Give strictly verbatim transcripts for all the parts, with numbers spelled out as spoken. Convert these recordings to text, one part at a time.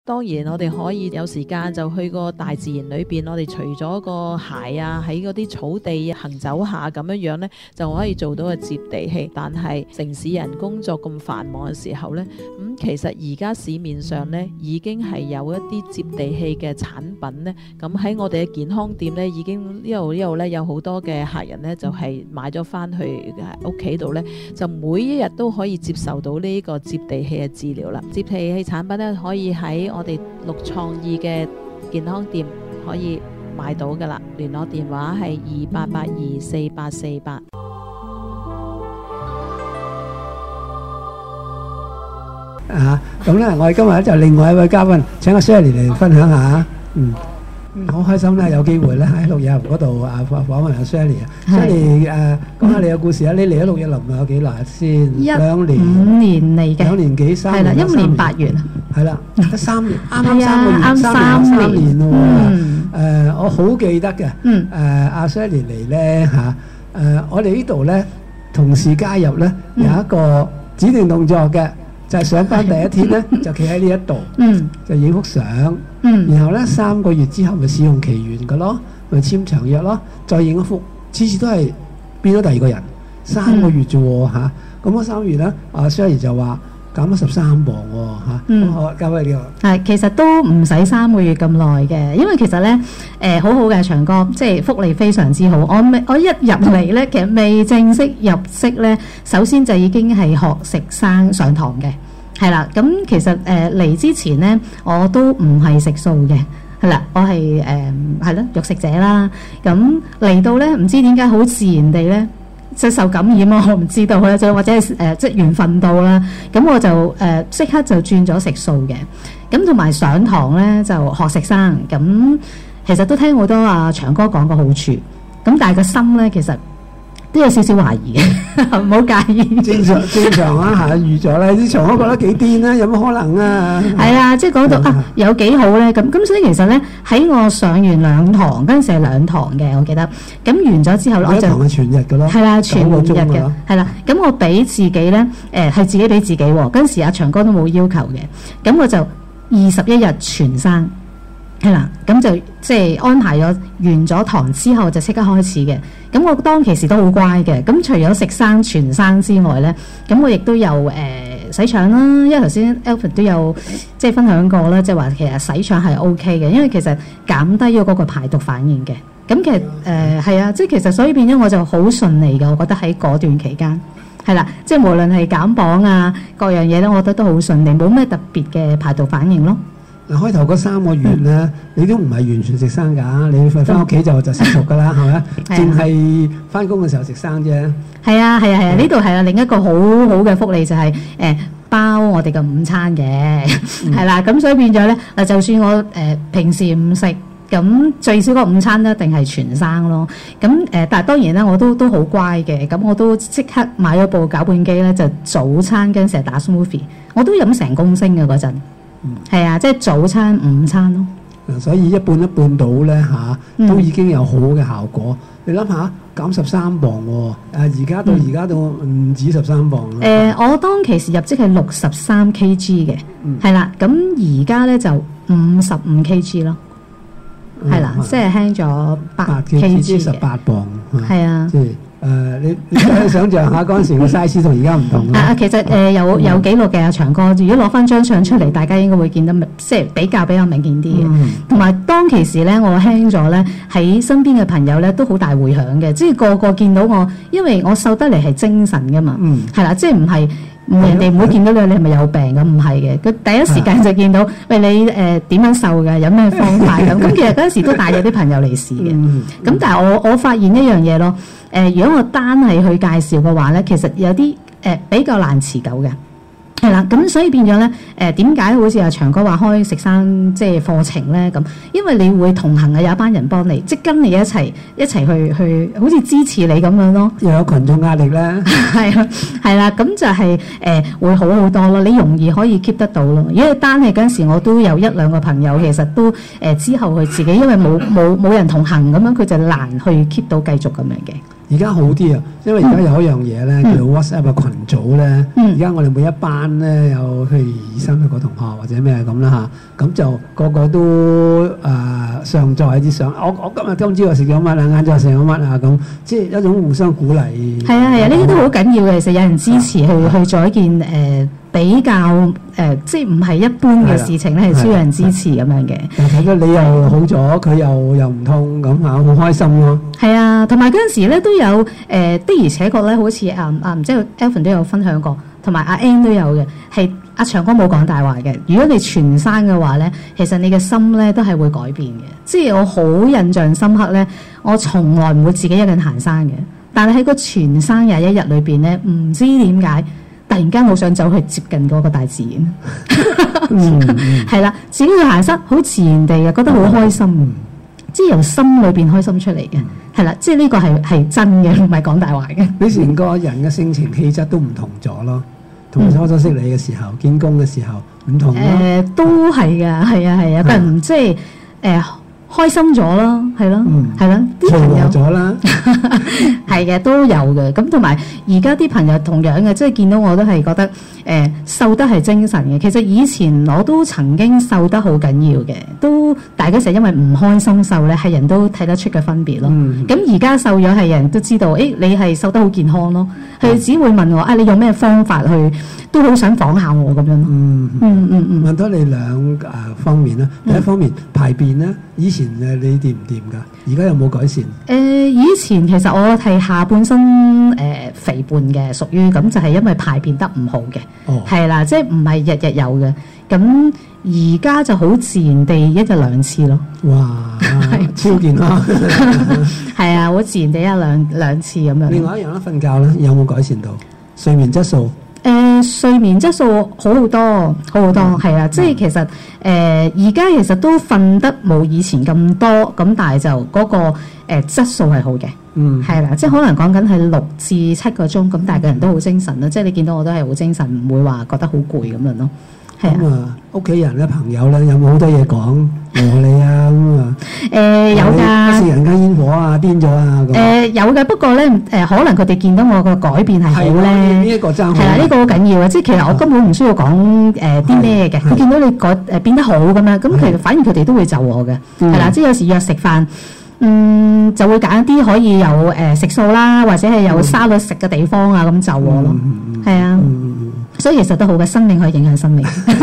當然我哋可以有時間就去個大自然裏邊，我哋除咗個鞋啊喺嗰啲草地行走下咁樣樣呢，就可以做到個接地氣。但係城市人工作咁繁忙嘅時候呢，咁、嗯、其實而家市面上呢已經係有一啲接地氣嘅產品呢。咁喺我哋嘅健康店呢，已經呢度呢度呢有好多嘅客人呢，就係、是、買咗翻去屋企度呢，就每一日都可以接受到呢個接地氣嘅治療啦。接地氣產品呢，可以喺我哋綠創意嘅健康店可以買到噶啦，聯絡電話係二八八二四八四八。 啊，咁咧，我哋今日咧就另外一位嘉賓請阿 Shirley 嚟分享下，嗯。嗯，好開心咧，有機會咧喺綠野林嗰度啊訪訪問阿 Shirley 啊 ，Shirley 誒講下你嘅故事啊！你嚟咗綠野林有幾耐先？兩年五年嚟嘅，兩年幾三係啦，一年八月啊， 係啦，得三年，啱啱三個月， 啱三三年咯喎。誒，我好記得嘅，誒阿 Shirley 嚟咧嚇，誒我哋呢度咧同時加入咧有一個指定動作嘅。就係上班第一天咧，就企喺呢一度，嗯、就影幅相，嗯、然後咧三個月之後咪試用期完嘅咯，咪簽長約咯，再影一幅，次次都係變咗第二個人，三個月啫喎嚇，咁嗰三個月咧，阿 Shirley 就話減咗十三磅喎嚇，咁好交俾你喎。 係，其實都唔使三個月咁耐嘅，因為其實咧誒、呃、好好嘅長哥，即係福利非常之好。我未我一入嚟咧，其實未正式入職咧，首先就已經係學食生上堂嘅。係啦，咁其實誒嚟、呃、之前咧，我都唔係食素嘅，係啦，我係誒係咯肉食者啦。咁嚟到咧，唔知點解好自然地咧，即係受感染啊！我唔知道咧，就或者係誒、呃、即係緣分到啦。咁我就誒即、呃、刻就轉咗食素嘅。咁同埋上堂咧就學食生。咁其實都聽好多阿長哥講個好處。咁但係個心咧其實都有少少懷疑嘅，唔好介意。 正常正常啊嚇，預咗啦。啲長哥覺得幾癲啦，有乜可能啊？ 係啊，即係講到啊，有幾好咧咁。咁所以其實咧喺我上完兩堂，嗰陣時係兩堂嘅，我記得。咁完咗之後咧，我就一堂係全日嘅咯。 係啦，全日嘅，係啦。咁我俾自己咧，誒係自己俾自己喎。嗰陣時阿長哥都冇要求嘅，咁我就二十一日全生。係啦，咁就即係安排咗完咗堂之後就即刻開始嘅。咁我當其時都好乖嘅。咁除咗食生全生之外咧，咁我亦都有誒、呃、洗腸啦。因為頭先 Alfred 都有即係分享過啦，即係話其實洗腸係 O K 嘅，因為其實減低咗嗰個排毒反應嘅。咁其實誒係啊，即係其實所以變咗我就好順利嘅。我覺得喺嗰段期間係啦，即係無論係減磅啊各樣嘢咧，我覺得都好順利，冇咩特別嘅排毒反應咯。 嗱，開頭嗰三個月咧，嗯、你都唔係完全食生㗎，你翻屋企就就食熟㗎啦，係咪？淨係翻工嘅時候食生啫。係啊係啊係啊，呢度係啊另一個好好嘅福利就係、是、誒、呃、包我哋嘅午餐嘅，係啦、嗯，咁、啊、所以變咗咧嗱，就算我誒、呃、平時唔食，咁最少個午餐一定係全生咯。咁誒、呃，但係當然咧，我都都好乖嘅，咁我都即刻買咗部攪拌機咧，就早餐跟成日打 smoothie， 我都飲成公升嘅嗰陣。嗯，係啊，即係早餐、午餐咯。 嗱，所以一半一半到咧嚇，都已經有好嘅效果。嗯、你諗下，減十三磅喎，啊而家到而家到唔止十三磅啦。誒、 呃，我當其時入職係六十三 K G 嘅，係啦、嗯，咁而家咧就五十五 K G 咯，係啦，即係輕咗八 K G 十八磅， 係啊。 誒、呃，你你想象下嗰陣時個 size 同而家唔同啦。 啊，其實誒、呃、有有記錄嘅阿長哥，如果攞翻張相出嚟，大家應該會見得即係比較比較明顯啲嘅。同埋、嗯、當其時咧，我輕咗咧，喺身邊嘅朋友咧都好大迴響嘅，即係個個見到我，因為我瘦得嚟係精神噶嘛，係啦、嗯，即係唔係人哋唔會見到你，你係咪有病咁？唔係嘅，佢第一時間就見到，喂你誒點、呃、樣瘦㗎？有咩方法咁？咁其實嗰陣時都帶咗啲朋友嚟試嘅。咁、嗯嗯、但係我我發現一樣嘢咯。誒、呃，如果我單係去介紹嘅話咧，其實有啲誒、呃、比較難持久嘅，係啦，咁所以變咗咧誒點解好似阿長哥話開食生即係課程咧咁？因為你會同行嘅有一班人幫你，即係跟你一齊一齊去去，好似支持你咁樣咯。 又有群眾壓力咧， 係啊，係啦，咁就係、是、誒、呃、會好好多咯。你容易可以 keep 得到咯。如果單係嗰陣時，我都有一兩個朋友，其實都誒、呃、之後佢自己因為冇冇冇人同行咁樣，佢就難去 keep 到繼續咁樣嘅。 而家好啲啊，因為而家有一樣嘢咧，叫 WhatsApp 嘅群組咧。而家我哋每一班咧有譬如二三十個同學或者咩咁啦嚇，咁就個個都誒上載啲相。我我今日今朝又食咗乜啊，晏晝食咗乜啊咁，即係一種互相鼓勵。 係啊係啊，呢啲都好緊要嘅。其實有人支持去去做一件誒比較誒，即係唔係一般嘅事情咧，係需要人支持咁樣嘅。 但係睇到你又好咗，佢又又唔痛咁嚇，好開心咯。 係啊，同埋嗰陣時咧都有誒、呃、的而且確咧，好似啊啊唔知 Alvin 都有分享過，同埋阿 Ann 都有嘅，係阿長哥冇講大話嘅。如果你全生嘅話咧，其實你嘅心咧都係會改變嘅。即係我好印象深刻咧，我從來唔會自己一個人行山嘅，但係喺個全生廿一日裏邊咧，唔知點解突然間好想走去接近嗰個大自然。嗯，係啦，自己去行山好自然地嘅，覺得好開心。嗯，即係由心裏邊開心出嚟嘅，係啦，即係呢個係係真嘅，唔係講大話嘅。 你成個人嘅性情氣質都唔同咗咯，同初初識你嘅時候、見工嘅時候唔同咯。 誒，都係㗎，係啊係啊，個人即係誒開心咗咯，係咯，係咯，啲朋友咗啦， 係嘅都有嘅。咁同埋而家啲朋友同樣嘅，即係見到我都係覺得誒瘦得係精神嘅。其實以前我都曾經瘦得好緊要嘅，都大家成日因為唔開心瘦咧，係人都睇得出嘅分別咯。咁而家瘦咗係人都知道，誒你係瘦得好健康咯。佢只會問我啊，你用咩方法去？都好想仿下我咁樣咯。嗯嗯嗯嗯。問到你兩誒方面啦，第一方面排便咧，以前誒你掂唔掂㗎？而家有冇改善？ 誒，以前其實我係下半身誒肥胖嘅，屬於咁就係因為排便得唔好嘅。哦。係啦，即係唔係日日有嘅。咁而家就好自然地一日兩次咯。 哇！超健康。 係啊，好自然地一兩兩次咁樣。 另外一樣咧，瞓覺咧有冇改善到睡眠質素？ 誒、呃、睡眠質素好好多，好好多，係啊、嗯！即係其實誒而家其實都瞓得冇以前咁多，咁但係就嗰、那個誒、呃、質素係好嘅，嗯，係啦，即係可能講緊係六至七個鐘，咁但係個人都好精神啦，即係你見到我都係好精神，唔會話覺得好攰咁樣咯。 咁啊，屋企人咧、朋友咧，有冇好多嘢講和你啊？咁啊， 誒有㗎， 食人間煙火啊，癲咗啊咁。誒有嘅，不過咧誒，可能佢哋見到我個改變係好咧。 呢一個爭係啦，呢個好緊要啊！即係其實我根本唔需要講誒啲咩嘅，佢見到你改誒變得好咁樣，咁其實反而佢哋都會就我嘅，係啦，即係有時約食飯。嗯，就會揀啲可以有誒食素啦，或者係有沙律食嘅地方啊，咁就我咯，係啊，所以其實都好嘅，生命可以影響生命。誒，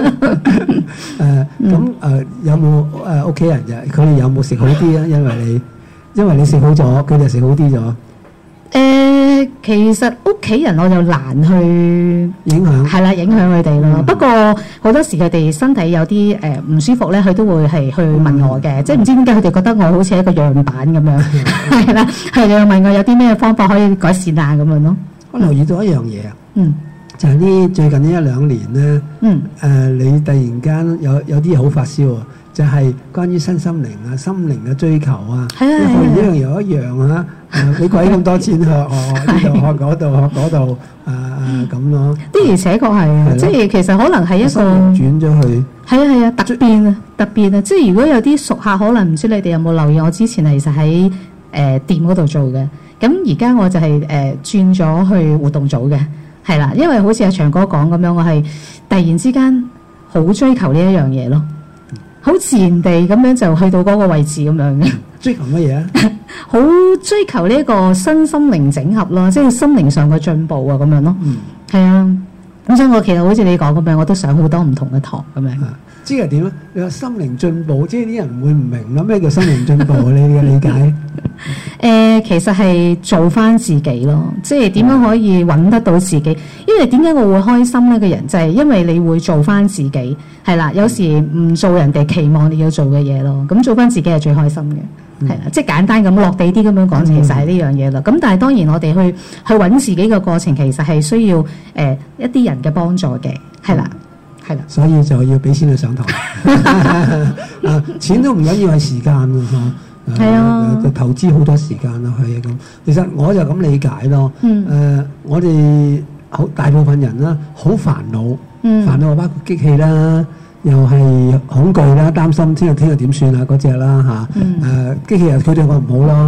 咁誒有冇誒屋企人嘅？佢哋有冇食好啲啊？因為你因為你食好咗，佢哋食好啲咗。 誒，其實屋企人我就難去影響， 係啦，影響佢哋咯。不過好多時佢哋身體有啲誒唔舒服咧，佢都會係去問我嘅，即係唔知點解佢哋覺得我好似一個樣板咁樣，係啦，係又問我有啲咩方法可以改善啊咁樣咯。 我留意到一樣嘢啊， 嗯， 就係呢最近呢一兩年咧，嗯，誒你突然間有有啲嘢好發燒啊！就係關於身心靈啊、心靈嘅追求啊，學完一樣又一樣啊！誒，俾鬼咁多錢學學呢度學嗰度學嗰度，誒誒咁咯。的而且確係啊，即係其實可能係一個轉咗去。 係啊係啊，突變啊突變啊！即係如果有啲熟客，可能唔知你哋有冇留意，我之前其實喺誒店嗰度做嘅，咁而家我就係誒轉咗去活動組嘅，係啦，因為好似阿長哥講咁樣，我係突然之間好追求呢一樣嘢咯。好自然地咁樣就去到嗰個位置咁樣嘅。 追求乜嘢啊？ 好追求呢一個身心靈整合咯，即係心靈上嘅進步啊咁樣咯。嗯，係啊。咁所以我其實好似你講咁樣，我都上好多唔同嘅堂咁樣。 即係點咧？你話心靈進步，即係啲人唔會唔明咯。咩叫心靈進步啊？你嘅理解？誒、 呃，其實係做翻自己咯，即係點樣可以揾得到自己？因為點解我會開心呢？個人就係因為你會做翻自己，係啦。有時唔做人哋期望你要做嘅嘢咯，咁做翻自己係最開心嘅，係啦、嗯。即係簡單咁落地啲咁樣講，其實係呢樣嘢啦。咁、嗯、但係當然我哋去去揾自己嘅過程，其實係需要誒、呃、一啲人嘅幫助嘅，係啦。係啦， 所以就要俾錢去上堂。啊，錢都唔緊要，係時間啊，嚇。係啊，就投資好多時間落去咁。其實我就咁理解咯。嗯。誒、呃，我哋好大部分人啦，好煩惱。嗯。煩惱包括激氣啦，又係恐懼啦，擔心聽日聽日點算啊嗰隻啦嚇。嗯。誒、呃，激氣又佢對我唔好咯。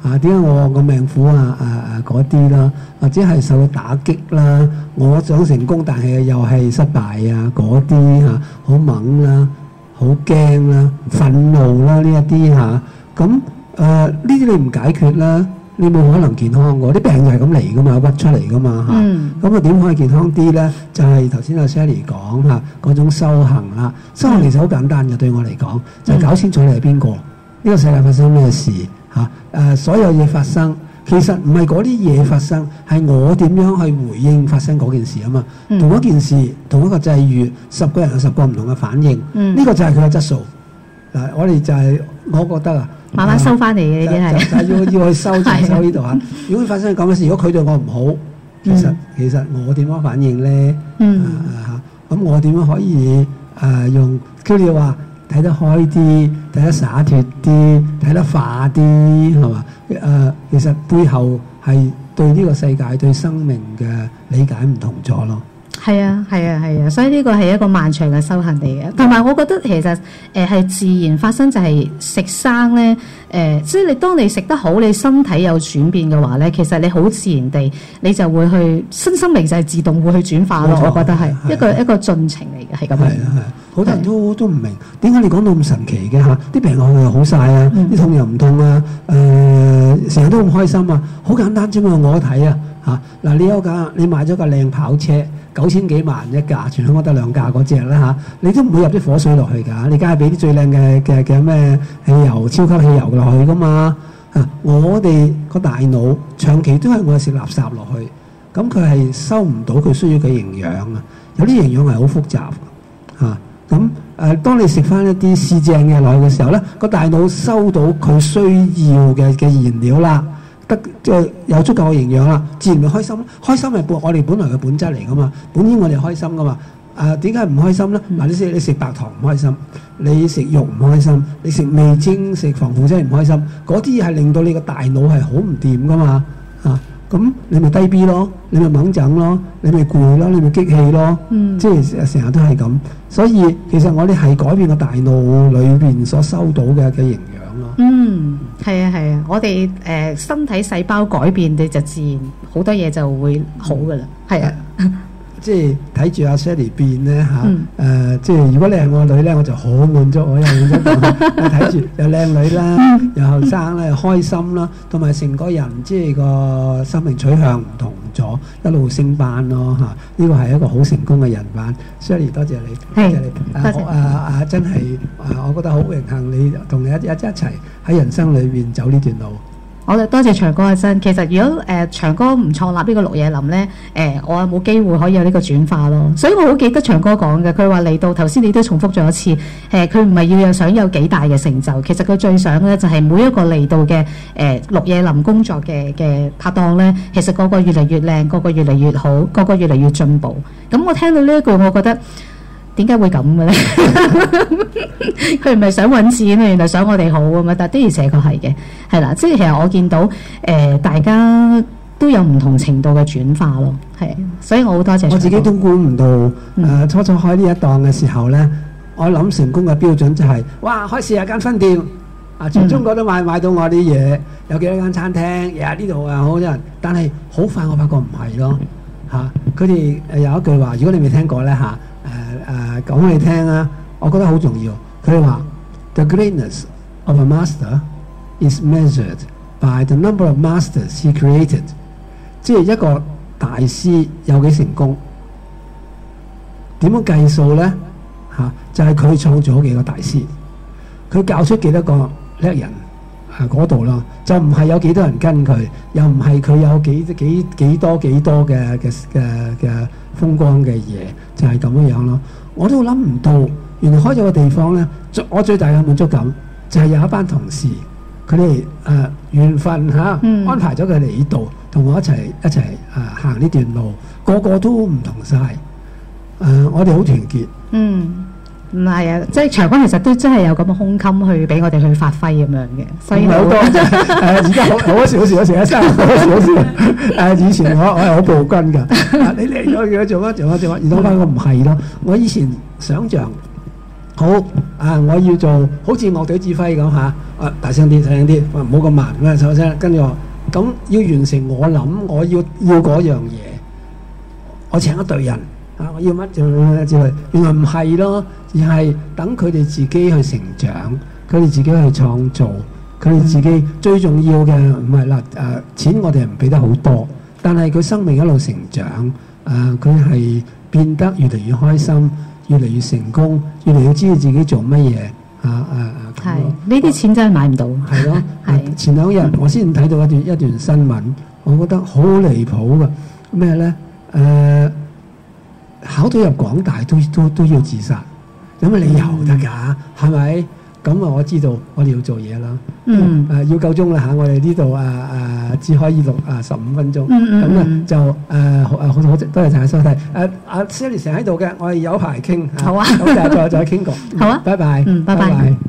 啊，點解我個命苦啊？誒誒嗰啲啦，或者係受到打擊啦，我想成功，但係又係失敗啊，嗰啲嚇好猛啦，好驚啦，憤怒啦呢一啲嚇，咁誒呢啲你唔解決啦，你冇可能健康㗎，啲病就係咁嚟㗎嘛，屈出嚟㗎嘛嚇，咁啊點可以健康啲咧？就係頭先阿 Sally 講嚇嗰種修行啦，修行其實好簡單嘅，對我嚟講就係搞清楚你係邊個，呢個世界發生咩事。嚇！誒、啊，所有嘢發生，其實唔係嗰啲嘢發生，係我點樣去回應發生嗰件事啊嘛。嗯、同一件事，同一個際遇，十個人有十個唔同嘅反應。呢、嗯、個就係佢嘅質素。嗱、啊，我哋就係、是、我覺得啊， 慢慢收翻嚟嘅呢啲係。 就係要要去收就收呢度嚇。如果發生咁嘅事，如果佢對我唔好，其實、嗯、其實我點樣反應咧？嗯嚇，咁、啊、我點樣可以誒、啊、用？佢哋話。睇得開啲，睇得灑脱啲，睇得化啲，係嘛？誒、呃，其實背後係對呢個世界、對生命嘅理解唔同咗咯。 係啊，係啊，係啊，所以呢個係一個漫長嘅修行嚟嘅。同埋我覺得其實誒係、呃、自然發生，就係食生咧誒，即、呃、係你當你食得好，你身體有轉變嘅話咧，其實你好自然地你就會去身心靈就係自動會去轉化咯。我覺得係一個一個進程嚟嘅，係咁樣。係啊係啊， 好多人都都唔明點解你講到咁神奇嘅嚇，啲病我又好晒啊，啲、嗯、痛又唔痛啊，誒成日都咁開心啊，好簡單啫嘛，我睇啊嚇嗱，你有架你買咗架靚跑車。九千幾萬一架，全香港得兩架嗰隻啦嚇，你都唔會入啲火水落去㗎，你梗係俾啲最靚嘅嘅嘅咩汽油、超級汽油落去㗎嘛啊！我哋個大腦長期都係我哋食垃圾落去，咁佢係收唔到佢需要嘅營養啊！有啲營養係好複雜嚇，咁、啊、誒、呃，當你食翻一啲試正嘅落去嘅時候咧，個大腦收到佢需要嘅嘅燃料啦。得即係有足夠嘅營養啦，自然咪開心咯。開心係我哋本來嘅本質嚟噶嘛，本應我哋開心噶嘛。誒點解唔開心咧？嗱、嗯，你食你食白糖唔開心，你食肉唔開心，你食味精食防腐劑唔開心，嗰啲係令到你個大腦係好唔掂噶嘛。啊，咁你咪低 B 咯，你咪猛整咯，你咪攰咯，你咪激氣咯。嗯，即係成日都係咁。所以其實我哋係改變個大腦裏邊所收到嘅嘅營養。 嗯，係啊係啊，我哋誒、呃、身體細胞改變，你就自然好多嘢就會好噶啦，係、嗯、啊， 即係睇住阿 Sally 變咧嚇，誒、嗯呃、即係如果你係我女咧，我就好滿足，我又滿足，睇住又靚女啦，又後生啦，又開心啦，同埋成個人即係個生命取向唔同咗，一路升班咯嚇，呢個係一個好成功嘅人版。Sally 多謝你，多謝你，多謝啊啊真係啊，我覺得好榮幸你同你一一一齊喺人生裏邊走呢段路。 我哋多謝長哥嘅真。其實如果誒、呃、長哥唔創立呢個綠野林咧，誒、呃、我冇機會可以有呢個轉化咯。所以我好記得長哥講嘅，佢話嚟到頭先你都重複咗一次，誒佢唔係要有想有幾大嘅成就，其實佢最想咧就係、是、每一個嚟到嘅誒、呃、綠野林工作嘅嘅拍檔咧，其實個個越嚟越靚，個個越嚟越好，個個越嚟越進步。咁我聽到呢一句，我覺得。點解會咁嘅咧？佢唔係想揾錢，原來想我哋好啊嘛。但的而且確係嘅，係啦。即係其實我見到誒、呃，大家都有唔同程度嘅轉化咯。係，所以我好多謝。 我自己都估唔到誒、呃，初初開呢一檔嘅時候咧，我諗成功嘅標準就係、是，哇！開四十間分店，啊，全中國都買買到我啲嘢，有幾多間餐廳，日日呢度啊好多人。但係好快我發覺唔係咯，嚇、啊！佢哋誒有一句話，如果你未聽過咧嚇。啊誒誒講你聽啊，我覺得好重要。佢哋話 The greatness of a master is measured by the number of masters he created。即係一個大師有幾成功，點樣計數咧？嚇、啊，就係、是、佢創造咗幾個大師，佢教出幾多個叻人啊嗰度咯，就唔係有幾多人跟佢，又唔係佢有幾幾幾多幾多嘅嘅嘅嘅風光嘅嘢，就係咁樣樣咯。我都諗唔到，原來開咗個地方咧，我最大嘅滿足感就係有一班同事，佢哋誒緣分嚇、啊嗯、安排咗佢嚟呢度，同我一齊一齊誒、呃、行呢段路，個個都唔同晒。誒、呃，我哋好團結。嗯。 唔係啊，即係長哥其實都真係有咁嘅胸襟去俾我哋去發揮咁樣嘅，所以唔係好多啫。誒而家好好少少成日生好少少。誒以前我我係好暴君㗎。你嚟咗做乜做乜做乜？而家我唔係咯。我以前想像好啊，我要做好似樂隊指揮咁嚇，啊大聲啲，細聲啲，唔好咁慢，咁啊細聲，跟住我咁要完成我諗我要要嗰樣嘢，我請一隊人啊，我要乜就之類，原來唔係咯，而係等佢哋自己去成長，佢哋自己去創造，佢哋自己最重要嘅唔係嗱誒錢，我哋唔俾得好多，但係佢生命一路成長，誒佢係變得越嚟越開心。越嚟越成功，越嚟越知道自己做乜嘢啊啊！ 係呢啲錢真係買唔到。 係咯， 係前兩日我先睇到一段一段新聞，我覺得好離譜㗎。咩咧？誒、呃，考到入廣大都都都要自殺，有乜理由得㗎？係咪？咁啊，我知道我哋要做嘢啦。 嗯。誒、 呃，要夠鐘啦嚇！我哋呢度啊啊，只可以錄啊十五分鐘。 嗯咁咧、嗯、就誒誒好好好，多謝大家收睇。誒阿 Sally 成日喺度嘅，我哋有排傾。 好啊。 咁就再再傾過。 好啊。 拜拜。 嗯，拜拜。拜拜。